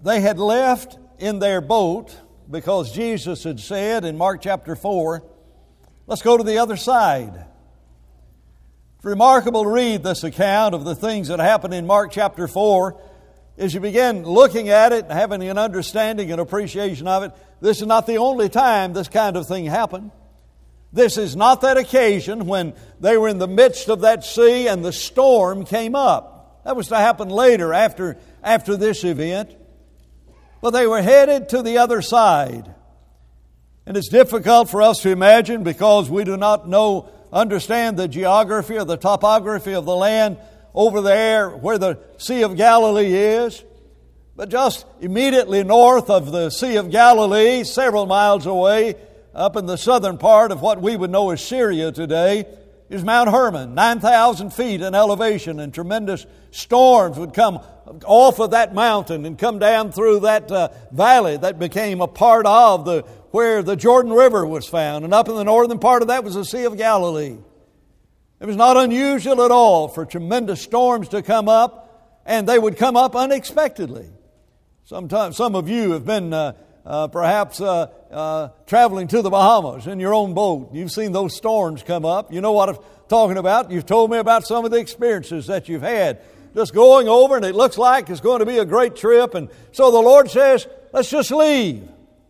They had left in their boat because Jesus had said in Mark chapter 4, let's go to the other side. It's remarkable to read this account of the things that happened in Mark chapter 4. As you begin looking at it and having an understanding and appreciation of it, this is not the only time this kind of thing happened. This is not that occasion when they were in the midst of that sea and the storm came up. That was to happen later after this event. But they were headed to the other side. And it's difficult for us to imagine because we do not understand the geography or the topography of the land over there where the Sea of Galilee is. But just immediately north of the Sea of Galilee, several miles away, up in the southern part of what we would know as Syria today, is Mount Hermon, 9,000 feet in elevation, and tremendous storms would come off of that mountain and come down through that valley that became a part of where the Jordan River was found. And up in the northern part of that was the Sea of Galilee. It was not unusual at all for tremendous storms to come up, and they would come up unexpectedly. Sometimes some of you have been perhaps traveling to the Bahamas in your own boat. You've seen those storms come up. You know what I'm talking about. You've told me about some of the experiences that you've had. Just going over, and it looks like it's going to be a great trip. And so the Lord says, let's just leave.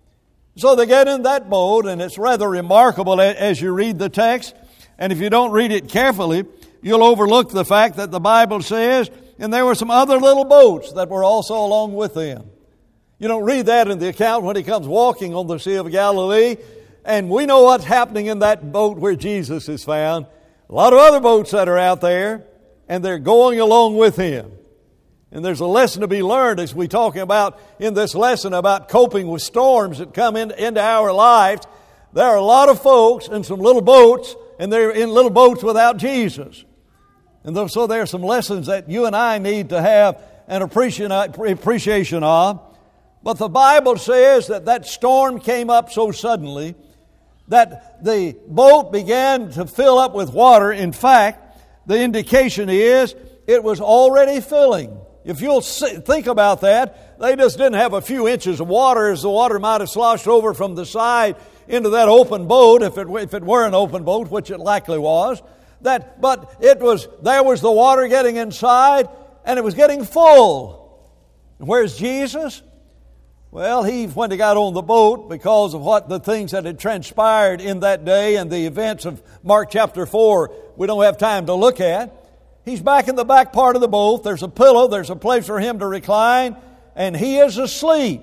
So they get in that boat, and it's rather remarkable as you read the text. And if you don't read it carefully, you'll overlook the fact that the Bible says, and there were some other little boats that were also along with them. You don't read that in the account when he comes walking on the Sea of Galilee. And we know what's happening in that boat where Jesus is found. A lot of other boats that are out there, and they're going along with him. And there's a lesson to be learned as we talk about in this lesson about coping with storms that come into our lives. There are a lot of folks in some little boats, and they're in little boats without Jesus. And so there are some lessons that you and I need to have an appreciation of. But the Bible says that storm came up so suddenly that the boat began to fill up with water. In fact, the indication is it was already filling. If you'll think about that, they just didn't have a few inches of water as the water might have sloshed over from the side into that open boat, if it were an open boat, which it likely was. But there was the water getting inside, and it was getting full. Where's Jesus? Well, when he got on the boat, because of what the things that had transpired in that day and the events of Mark chapter 4, we don't have time to look at. He's back in the back part of the boat. There's a pillow. There's a place for him to recline. And he is asleep.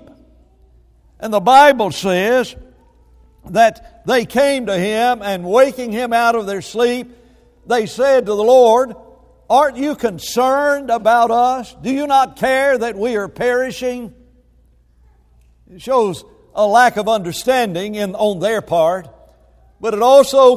And the Bible says that they came to him, and waking him out of their sleep, they said to the Lord, aren't you concerned about us? Do you not care that we are perishing? It shows a lack of understanding on their part, but it also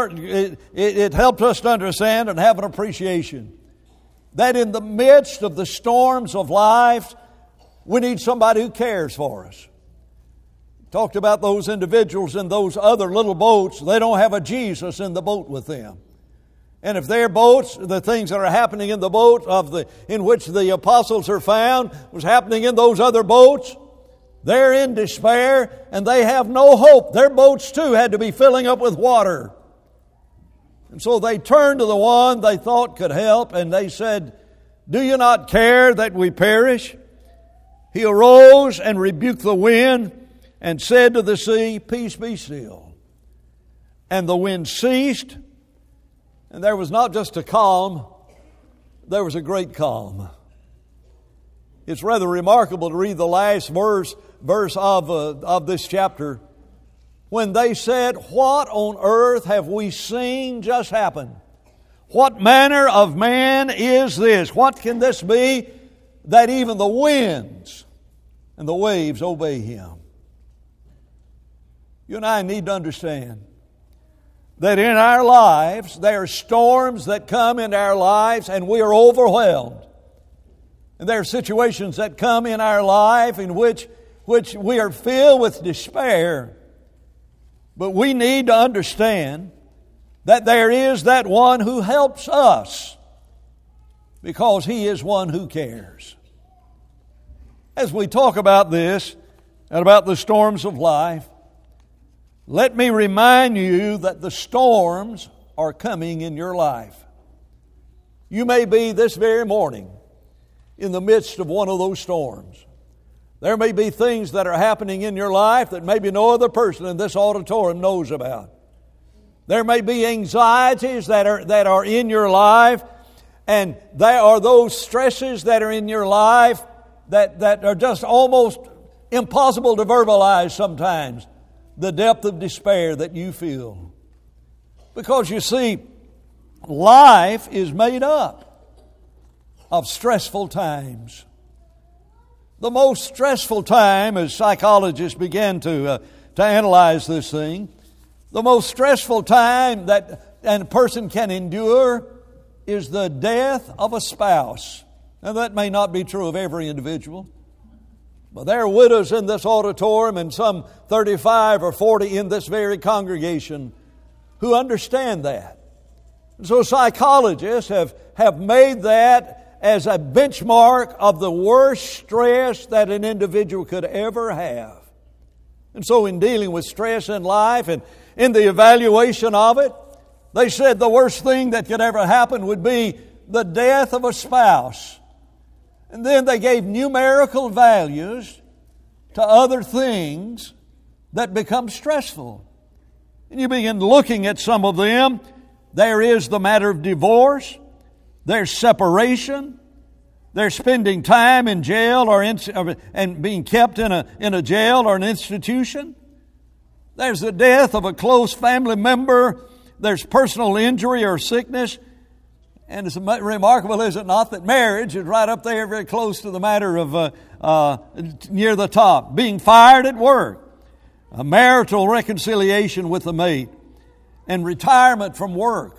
it helps us to understand and have an appreciation that in the midst of the storms of life, we need somebody who cares for us. Talked about those individuals in those other little boats. They don't have a Jesus in the boat with them. And if their boats, the things that are happening in the boat in which the apostles are found, was happening in those other boats, they're in despair and they have no hope. Their boats too had to be filling up with water. And so they turned to the one they thought could help, and they said, do you not care that we perish? He arose and rebuked the wind and said to the sea, peace, be still. And the wind ceased, and there was not just a calm, there was a great calm. It's rather remarkable to read the last verse of this chapter. When they said, what on earth have we seen just happen? What manner of man is this? What can this be that even the winds and the waves obey him? You and I need to understand that in our lives, there are storms that come into our lives and we are overwhelmed. And there are situations that come in our life in which we are filled with despair. But we need to understand that there is that one who helps us because he is one who cares. As we talk about this and about the storms of life, let me remind you that the storms are coming in your life. You may be this very morning in the midst of one of those storms. There may be things that are happening in your life that maybe no other person in this auditorium knows about. There may be anxieties that are in your life, and there are those stresses that are in your life that are just almost impossible to verbalize sometimes, the depth of despair that you feel. Because you see, life is made up of stressful times. The most stressful time, as psychologists began to analyze this thing, the most stressful time that a person can endure is the death of a spouse. Now, that may not be true of every individual, but there are widows in this auditorium and some 35 or 40 in this very congregation who understand that. And so psychologists have made that as a benchmark of the worst stress that an individual could ever have. And so in dealing with stress in life and in the evaluation of it, they said the worst thing that could ever happen would be the death of a spouse. And then they gave numerical values to other things that become stressful. And you begin looking at some of them. There is the matter of divorce. There's separation. There's spending time in jail and being kept in a jail or an institution. There's the death of a close family member. There's personal injury or sickness. And it's remarkable, is it not, that marriage is right up there very close to the matter of near the top. Being fired at work, a marital reconciliation with the mate, and retirement from work.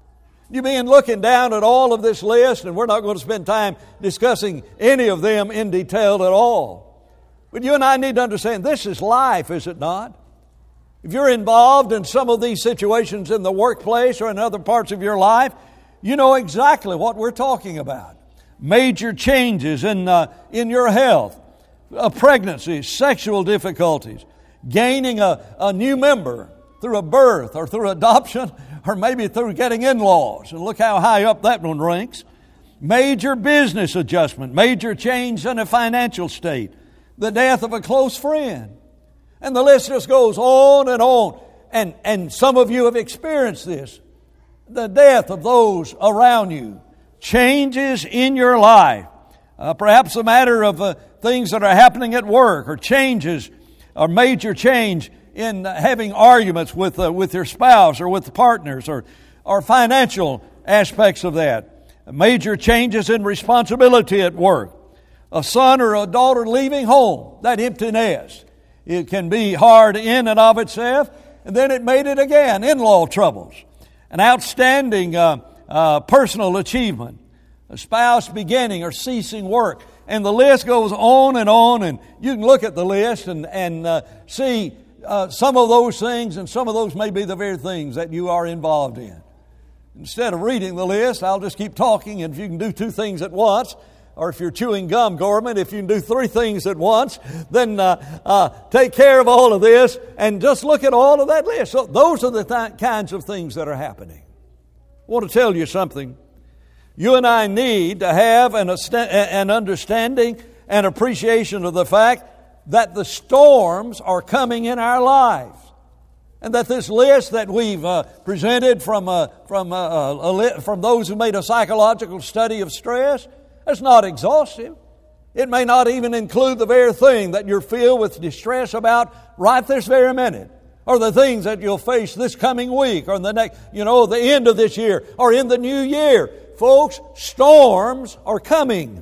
You begin looking down at all of this list, and we're not going to spend time discussing any of them in detail at all. But you and I need to understand this is life, is it not? If you're involved in some of these situations in the workplace or in other parts of your life, you know exactly what we're talking about. Major changes in your health, a pregnancy, sexual difficulties, gaining a new member through a birth or through adoption or maybe through getting in-laws. And look how high up that one ranks. Major business adjustment, major change in a financial state, the death of a close friend. And the list just goes on and on. And some of you have experienced this. The death of those around you. Changes in your life. Perhaps a matter of things that are happening at work, or changes, or major change in having arguments with your spouse or with partners, or financial aspects of that. Major changes in responsibility at work. A son or a daughter leaving home, that empty nest. It can be hard in and of itself, and then it made it again. In-law troubles. An outstanding personal achievement. A spouse beginning or ceasing work. And the list goes on, and you can look at the list and see some of those things, and some of those may be the very things that you are involved in. Instead of reading the list, I'll just keep talking, and if you can do two things at once, or if you're chewing gum, Gorman, if you can do three things at once, then take care of all of this and just look at all of that list. So those are the kinds of things that are happening. I want to tell you something. You and I need to have an understanding and appreciation of the fact that the storms are coming in our lives. And that this list that we've presented from those who made a psychological study of stress, it's not exhaustive. It may not even include the very thing that you're filled with distress about right this very minute, or the things that you'll face this coming week, or in the next, the end of this year, or in the new year. Folks, storms are coming.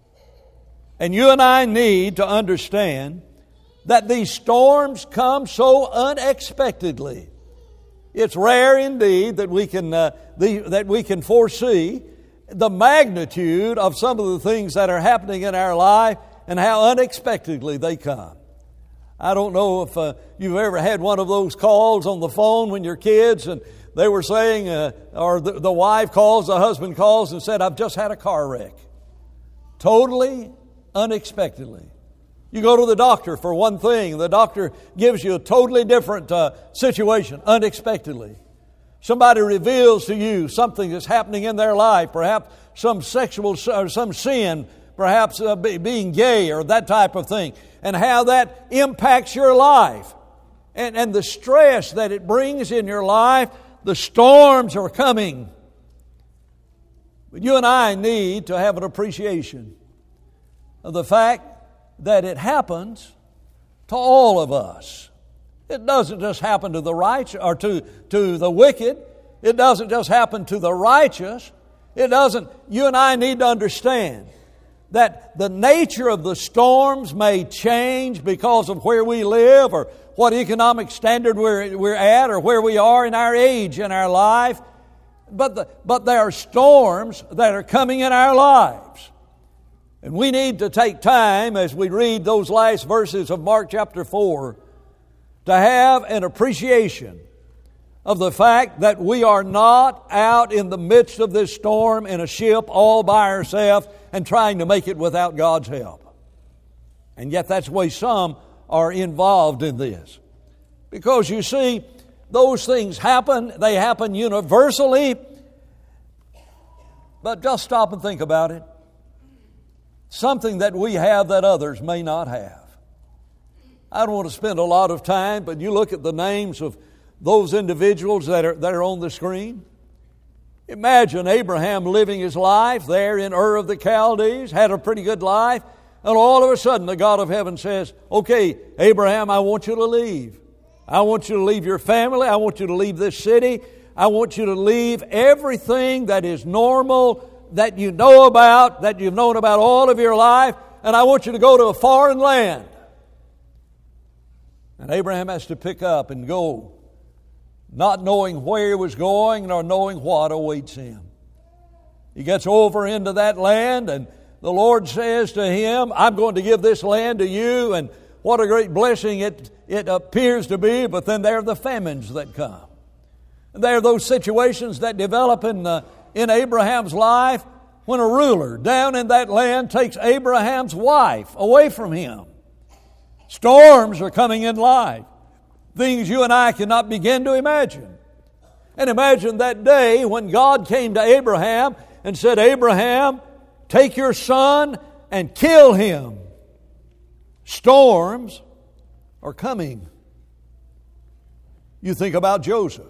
And you and I need to understand that these storms come so unexpectedly. It's rare indeed that we can foresee the magnitude of some of the things that are happening in our life and how unexpectedly they come. I don't know if you've ever had one of those calls on the phone when you're kids and they were saying, or the wife calls, the husband calls and said, "I've just had a car wreck." Totally unexpectedly. You go to the doctor for one thing. The doctor gives you a totally different situation unexpectedly. Somebody reveals to you something that's happening in their life, perhaps some sexual or some sin, perhaps being gay or that type of thing, and how that impacts your life. And the stress that it brings in your life, the storms are coming. But you and I need to have an appreciation of the fact that it happens to all of us. It doesn't just happen to the righteous or to the wicked. It doesn't just happen to the righteous. It doesn't. You and I need to understand that the nature of the storms may change because of where we live or what economic standard we're at or where we are in our age in our life. But there are storms that are coming in our lives. And we need to take time as we read those last verses of Mark chapter 4 to have an appreciation of the fact that we are not out in the midst of this storm in a ship all by ourselves and trying to make it without God's help. And yet that's the way some are involved in this. Because you see, those things happen, they happen universally, but just stop and think about it. Something that we have that others may not have. I don't want to spend a lot of time, but you look at the names of those individuals that are on the screen. Imagine Abraham living his life there in Ur of the Chaldees, had a pretty good life, and all of a sudden the God of heaven says, okay, Abraham, I want you to leave. I want you to leave your family. I want you to leave this city. I want you to leave everything that is normal, that you know about, that you've known about all of your life, and I want you to go to a foreign land. And Abraham has to pick up and go, not knowing where he was going nor knowing what awaits him. He gets over into that land, and the Lord says to him, I'm going to give this land to you, and what a great blessing it appears to be, but then there are the famines that come. And there are those situations that develop in Abraham's life when a ruler down in that land takes Abraham's wife away from him. Storms are coming in life. Things you and I cannot begin to imagine. And imagine that day when God came to Abraham and said, Abraham, take your son and kill him. Storms are coming. You think about Joseph.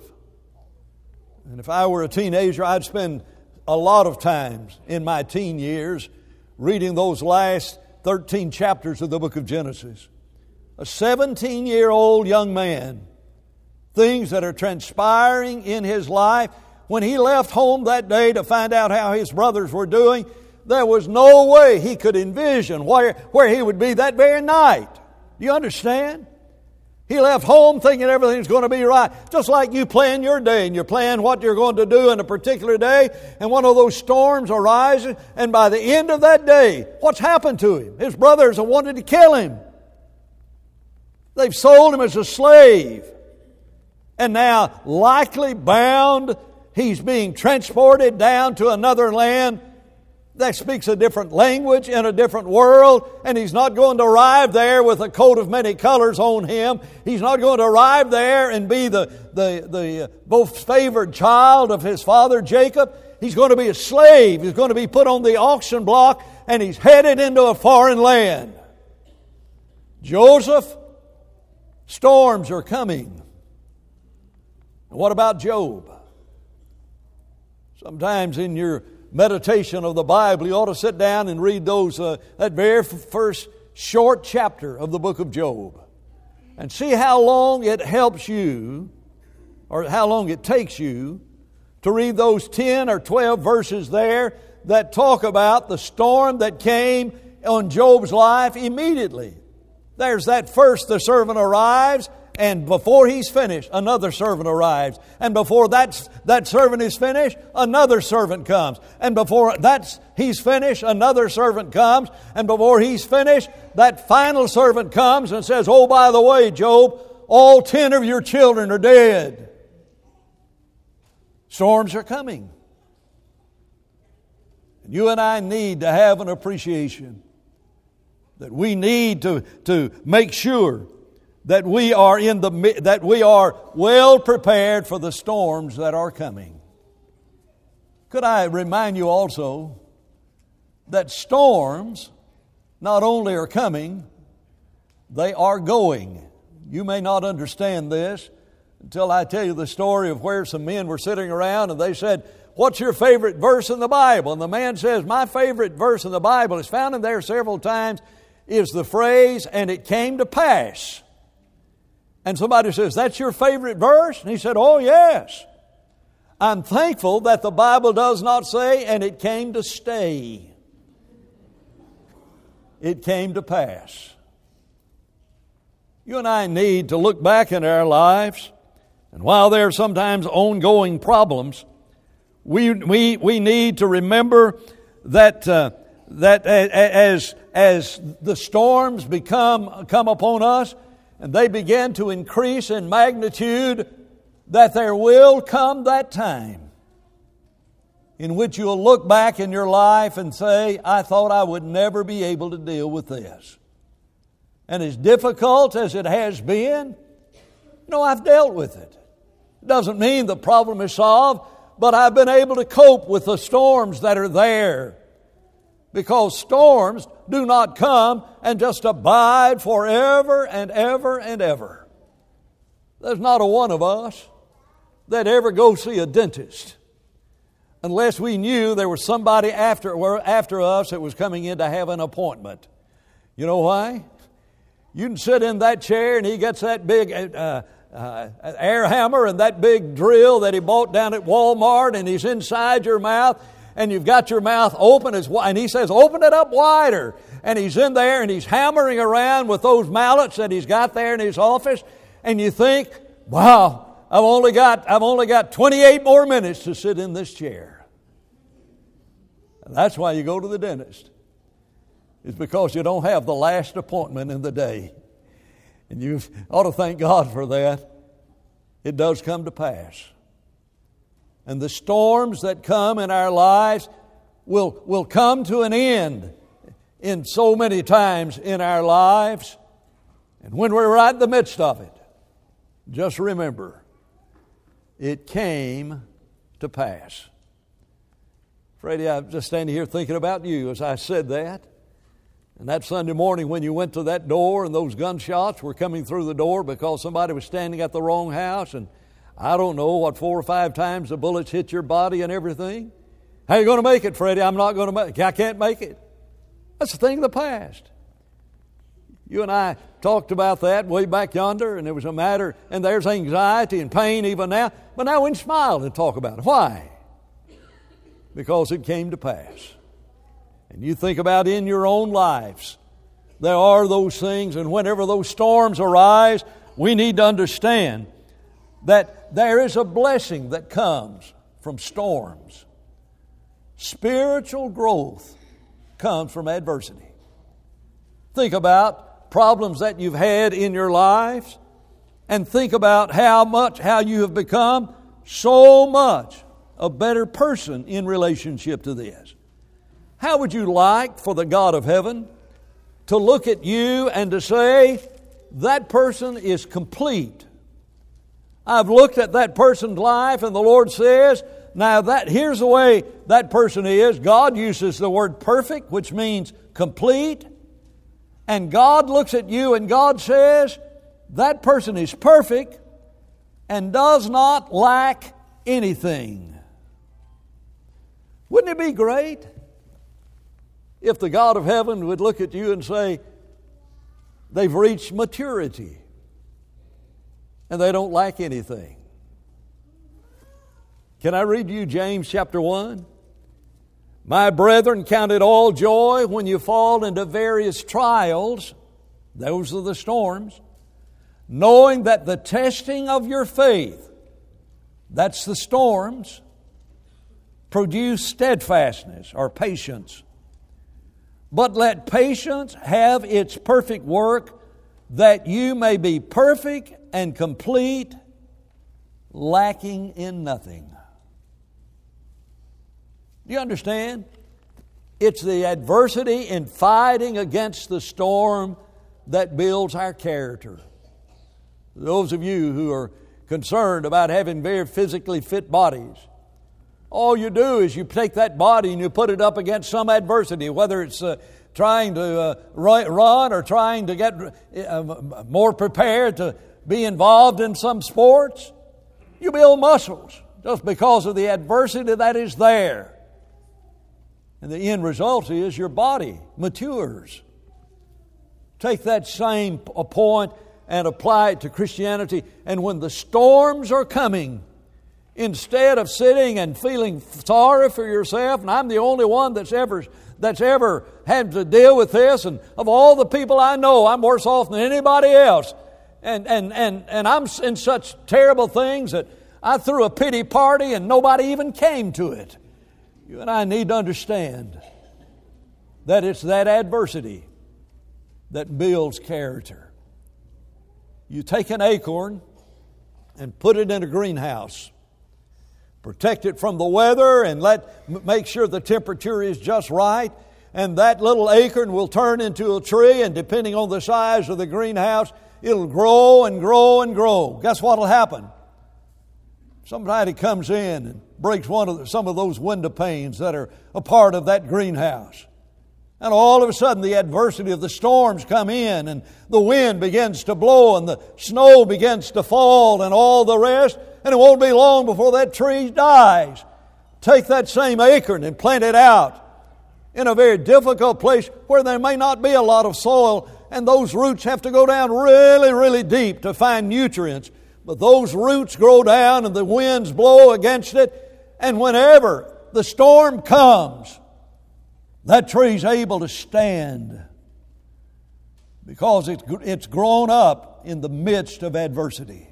And if I were a teenager, I'd spend a lot of times in my teen years reading those last 13 chapters of the book of Genesis. A 17-year-old young man, things that are transpiring in his life. When he left home that day to find out how his brothers were doing, there was no way he could envision where he would be that very night. Do you understand? He left home thinking everything's going to be right. Just like you plan your day and you're planning what you're going to do in a particular day, and one of those storms arises, and by the end of that day, what's happened to him? His brothers have wanted to kill him. They've sold him as a slave. And now, likely bound, he's being transported down to another land that speaks a different language in a different world, and he's not going to arrive there with a coat of many colors on him. He's not going to arrive there and be the most favored child of his father Jacob. He's going to be a slave. He's going to be put on the auction block, and he's headed into a foreign land. Joseph, storms are coming. What about Job? Sometimes in your meditation of the Bible, you ought to sit down and read that very first short chapter of the book of Job and see how long it helps you, or how long it takes you to read those 10 or 12 verses there that talk about the storm that came on Job's life immediately. There's that first, the servant arrives, and before he's finished, another servant arrives. And before that servant is finished, another servant comes. And before he's finished, another servant comes. And before he's finished, that final servant comes and says, oh, by the way, Job, all 10 of your children are dead. Storms are coming. And you and I need to have an appreciation that we need to make sure that we are well prepared for the storms that are coming. Could I remind you also that storms not only are coming, they are going. You may not understand this until I tell you the story of where some men were sitting around and they said, "What's your favorite verse in the Bible?" And the man says, "My favorite verse in the Bible is found in there several times, is the phrase, 'and it came to pass.'" And somebody says, "That's your favorite verse?" And he said, "Oh, yes. I'm thankful that the Bible does not say, 'and it came to stay.' It came to pass." You and I need to look back in our lives, and while there are sometimes ongoing problems, we need to remember that as the storms come upon us, and they begin to increase in magnitude, that there will come that time in which you'll look back in your life and say, "I thought I would never be able to deal with this." And as difficult as it has been, I've dealt with it. It doesn't mean the problem is solved, but I've been able to cope with the storms that are there. Because storms do not come and just abide forever and ever and ever. There's not a one of us that ever go see a dentist unless we knew there was somebody after us that was coming in to have an appointment. You know why? You can sit in that chair and he gets that big air hammer and that big drill that he bought down at Walmart, and he's inside your mouth, and you've got your mouth open as wide, and he says, "Open it up wider." And he's in there and he's hammering around with those mallets that he's got there in his office, and you think, "Wow, I've only got 28 more minutes to sit in this chair." And that's why you go to the dentist. It's because you don't have the last appointment in the day. And you ought to thank God for that. It does come to pass. And the storms that come in our lives will come to an end in so many times in our lives. And when we're right in the midst of it, just remember, it came to pass. Freddie, I'm just standing here thinking about you as I said that. And that Sunday morning when you went to that door and those gunshots were coming through the door because somebody was standing at the wrong house, and I don't know what 4 or 5 times the bullets hit your body and everything. How are you going to make it, Freddie? I'm not going to make it. I can't make it. That's a thing of the past. You and I talked about that way back yonder, and it was a matter, and there's anxiety and pain even now. But now we can smile and talk about it. Why? Because it came to pass. And you think about in your own lives, there are those things, and whenever those storms arise, we need to understand that there is a blessing that comes from storms. Spiritual growth comes from adversity. Think about problems that you've had in your lives, and think about how you have become so much a better person in relationship to this. How would you like for the God of heaven to look at you and to say, that person is complete? I've looked at that person's life, and the Lord says, now here's the way that person is. God uses the word perfect, which means complete. And God looks at you and God says, that person is perfect and does not lack anything. Wouldn't it be great if the God of heaven would look at you and say, they've reached maturity and they don't lack anything? Can I read you James chapter 1? My brethren, count it all joy when you fall into various trials, those are the storms, knowing that the testing of your faith, that's the storms, produce steadfastness or patience. But let patience have its perfect work, that you may be perfect and complete, lacking in nothing. Do you understand? It's the adversity in fighting against the storm that builds our character. Those of you who are concerned about having very physically fit bodies, all you do is you take that body and you put it up against some adversity, whether it's trying to run or trying to get more prepared to be involved in some sports. You build muscles just because of the adversity that is there. And the end result is your body matures. Take that same point and apply it to Christianity. And when the storms are coming, instead of sitting and feeling sorry for yourself, and I'm the only one that's ever had to deal with this, and of all the people I know, I'm worse off than anybody else. And I'm in such terrible things that I threw a pity party and nobody even came to it. You and I need to understand that it's that adversity that builds character. You take an acorn and put it in a greenhouse. Protect it from the weather and make sure the temperature is just right. And that little acorn will turn into a tree, and depending on the size of the greenhouse, it'll grow and grow and grow. Guess what will happen? Somebody comes in and breaks some of those window panes that are a part of that greenhouse. And all of a sudden the adversity of the storms come in, and the wind begins to blow, and the snow begins to fall, and all the rest, and it won't be long before that tree dies. Take that same acorn and plant it out in a very difficult place where there may not be a lot of soil, and those roots have to go down really, really deep to find nutrients. But those roots grow down and the winds blow against it, and whenever the storm comes, that tree's able to stand because it's grown up in the midst of adversity.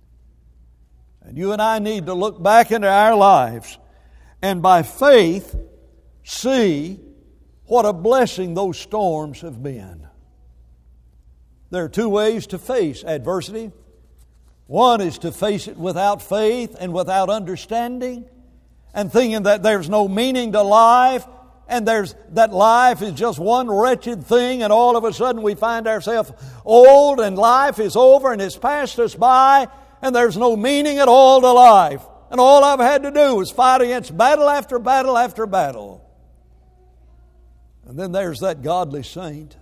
And you and I need to look back into our lives and by faith see what a blessing those storms have been. There are two ways to face adversity. One is to face it without faith and without understanding, and thinking that there's no meaning to life, and that life is just one wretched thing, and all of a sudden we find ourselves old and life is over and it's passed us by, and there's no meaning at all to life. And all I've had to do is fight against battle after battle after battle. And then there's that godly saint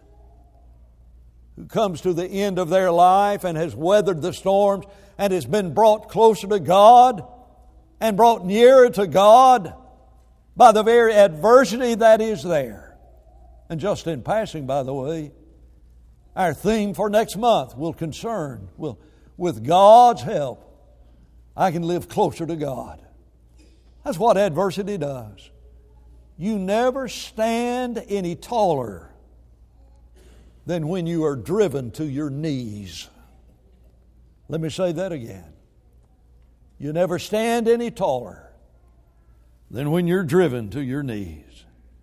who comes to the end of their life and has weathered the storms and has been brought closer to God and brought nearer to God by the very adversity that is there. And just in passing, by the way, our theme for next month will concern, with God's help, I can live closer to God. That's what adversity does. You never stand any taller than when you are driven to your knees. Let me say that again. You never stand any taller than when you're driven to your knees.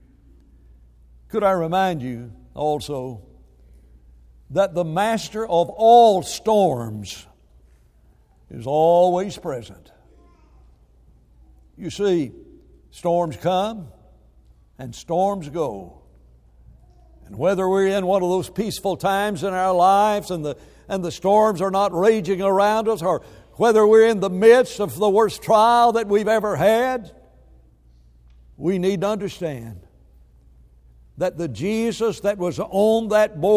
Could I remind you also that the master of all storms is always present. You see, storms come and storms go. And whether we're in one of those peaceful times in our lives and the storms are not raging around us, or whether we're in the midst of the worst trial that we've ever had, we need to understand that the Jesus that was on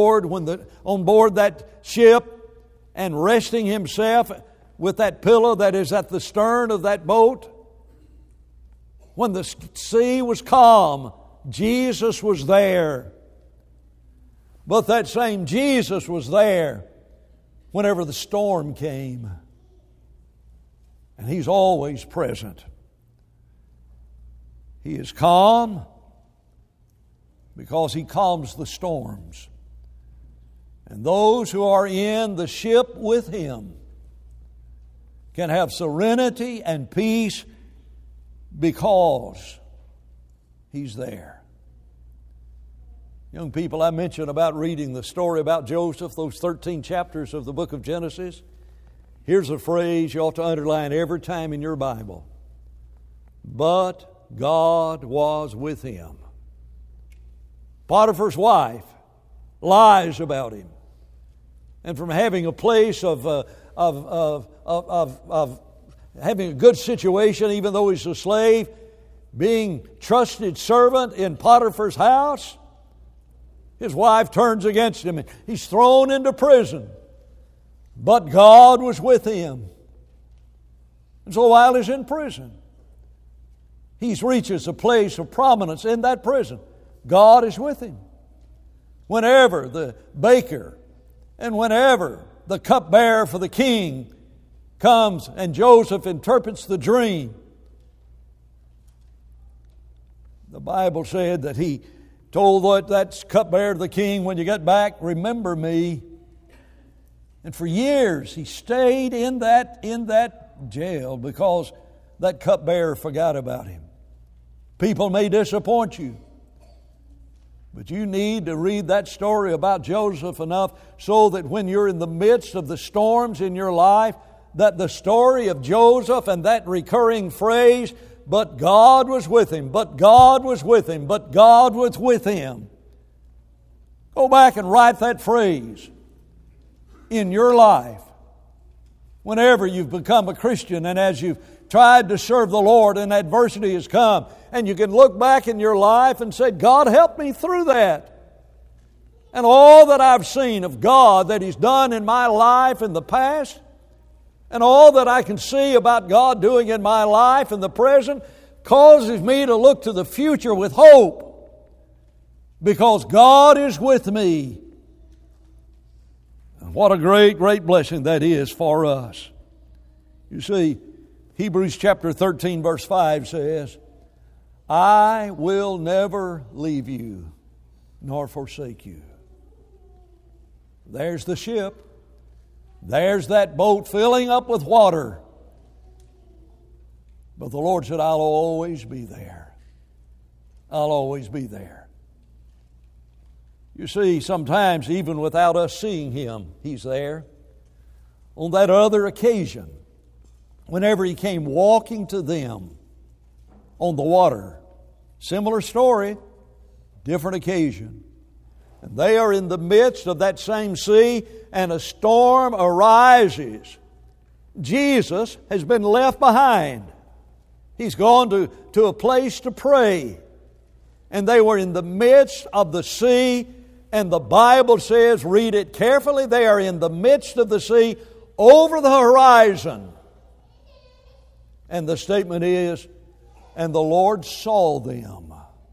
board that ship and resting Himself with that pillow that is at the stern of that boat, when the sea was calm, Jesus was there. But that same Jesus was there whenever the storm came. And He's always present. He is calm because He calms the storms. And those who are in the ship with Him can have serenity and peace because He's there. Young people, I mentioned about reading the story about Joseph, those 13 chapters of the book of Genesis. Here's a phrase you ought to underline every time in your Bible. But God was with him. Potiphar's wife lies about him. And from having a place of having a good situation, even though he's a slave, being trusted servant in Potiphar's house, his wife turns against him and he's thrown into prison. But God was with him. And so while he's in prison, he reaches a place of prominence in that prison. God is with him. Whenever the baker and whenever the cupbearer for the king comes and Joseph interprets the dream, the Bible said that he told that cupbearer to the king, when you get back, remember me. And for years he stayed in that jail because that cupbearer forgot about him. People may disappoint you, but you need to read that story about Joseph enough so that when you're in the midst of the storms in your life, that the story of Joseph and that recurring phrase, but God was with him, but God was with him, but God was with him. Go back and write that phrase in your life. Whenever you've become a Christian and as you've tried to serve the Lord and adversity has come, and you can look back in your life and say, God help me through that. And all that I've seen of God that He's done in my life in the past, and all that I can see about God doing in my life in the present, causes me to look to the future with hope, because God is with me. And what a great, great blessing that is for us. You see, Hebrews chapter 13 verse 5 says, I will never leave you nor forsake you. There's the ship. There's that boat filling up with water. But the Lord said, I'll always be there. I'll always be there. You see, sometimes even without us seeing Him, He's there. On that other occasion, whenever He came walking to them on the water, similar story, different occasion. And they are in the midst of that same sea, and a storm arises. Jesus has been left behind. He's gone to a place to pray. And they were in the midst of the sea, and the Bible says, read it carefully, they are in the midst of the sea, over the horizon. And the statement is, and the Lord saw them.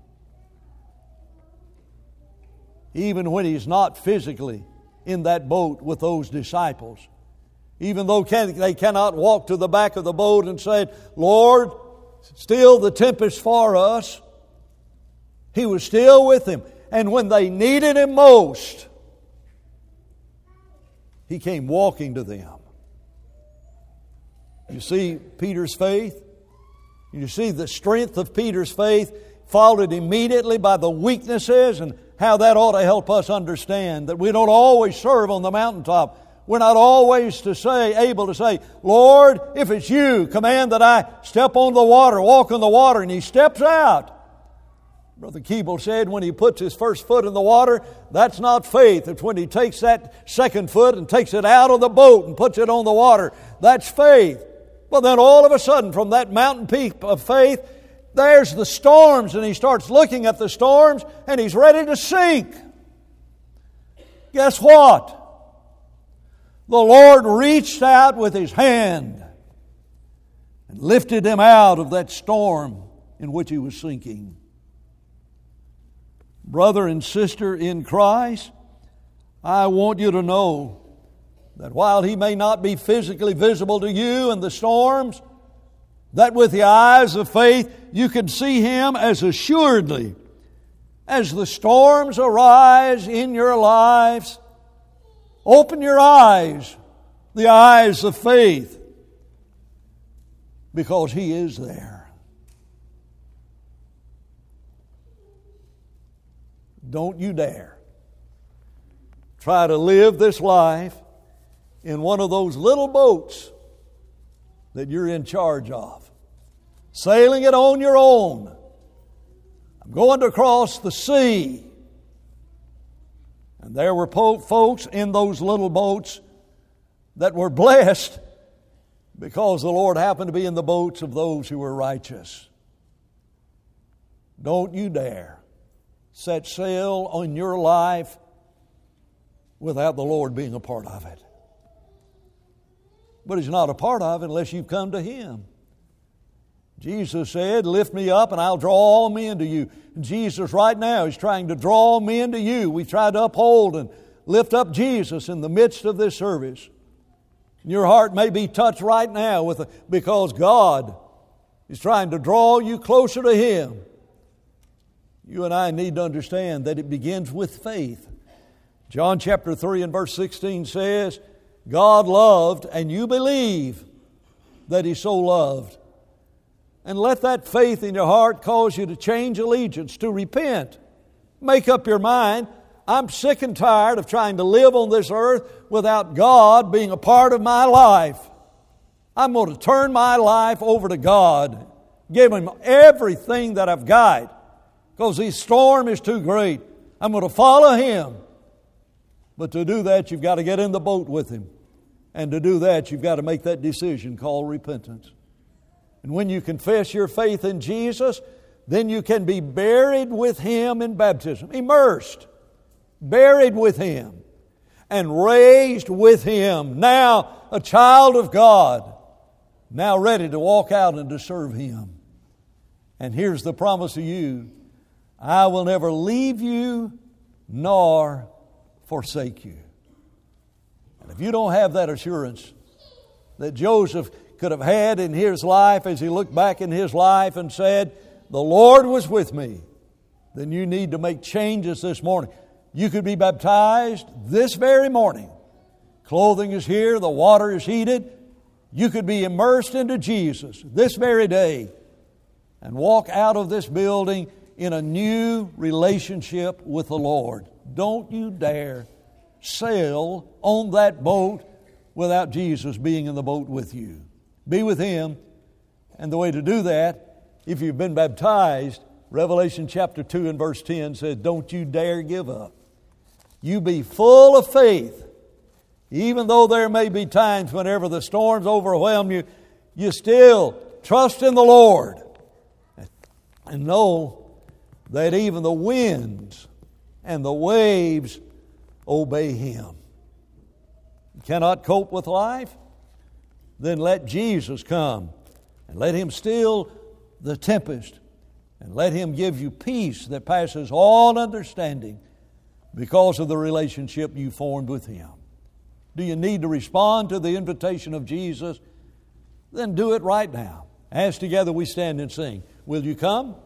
Even when He's not physically in that boat with those disciples. Even though they cannot walk to the back of the boat and say, Lord, still the tempest for us. He was still with them. And when they needed Him most, He came walking to them. You see Peter's faith? You see the strength of Peter's faith followed immediately by the weaknesses, and how that ought to help us understand that we don't always serve on the mountaintop. We're not always able to say, Lord, if it's You, command that I step on the water, walk on the water, and He steps out. Brother Keeble said when he puts his first foot in the water, that's not faith. It's when he takes that second foot and takes it out of the boat and puts it on the water. That's faith. Well, then all of a sudden, from that mountain peak of faith, there's the storms, and he starts looking at the storms, and he's ready to sink. Guess what? The Lord reached out with His hand and lifted him out of that storm in which he was sinking. Brother and sister in Christ, I want you to know that while He may not be physically visible to you in the storms, that with the eyes of faith you can see Him as assuredly as the storms arise in your lives. Open your eyes, the eyes of faith, because He is there. Don't you dare try to live this life in one of those little boats that you're in charge of, sailing it on your own. I'm going to cross the sea. And there were folks in those little boats that were blessed because the Lord happened to be in the boats of those who were righteous. Don't you dare set sail on your life without the Lord being a part of it. But He's not a part of it unless you've come to Him. Jesus said, lift me up and I'll draw all men to you. And Jesus right now is trying to draw men to you. We tried to uphold and lift up Jesus in the midst of this service. Your heart may be touched right now because God is trying to draw you closer to Him. You and I need to understand that it begins with faith. John chapter 3 and verse 16 says, God loved and you believe that He so loved. And let that faith in your heart cause you to change allegiance, to repent. Make up your mind, I'm sick and tired of trying to live on this earth without God being a part of my life. I'm going to turn my life over to God. Give Him everything that I've got. Because this storm is too great. I'm going to follow Him. But to do that, you've got to get in the boat with Him. And to do that, you've got to make that decision called repentance. And when you confess your faith in Jesus, then you can be buried with Him in baptism. Immersed. Buried with Him. And raised with Him. Now a child of God. Now ready to walk out and to serve Him. And here's the promise to you. I will never leave you nor forsake you. And if you don't have that assurance that Joseph could have had in his life as he looked back in his life and said, the Lord was with me, then you need to make changes this morning. You could be baptized this very morning. Clothing is here, the water is heated. You could be immersed into Jesus this very day and walk out of this building in a new relationship with the Lord. Don't you dare sail on that boat without Jesus being in the boat with you. Be with Him. And the way to do that, if you've been baptized, Revelation chapter 2 and verse 10 says, don't you dare give up. You be full of faith. Even though there may be times whenever the storms overwhelm you, you still trust in the Lord. And know that even the winds and the waves obey Him. You cannot cope with life? Then let Jesus come and let Him still the tempest and let Him give you peace that passes all understanding because of the relationship you formed with Him. Do you need to respond to the invitation of Jesus? Then do it right now. As together we stand and sing. Will you come?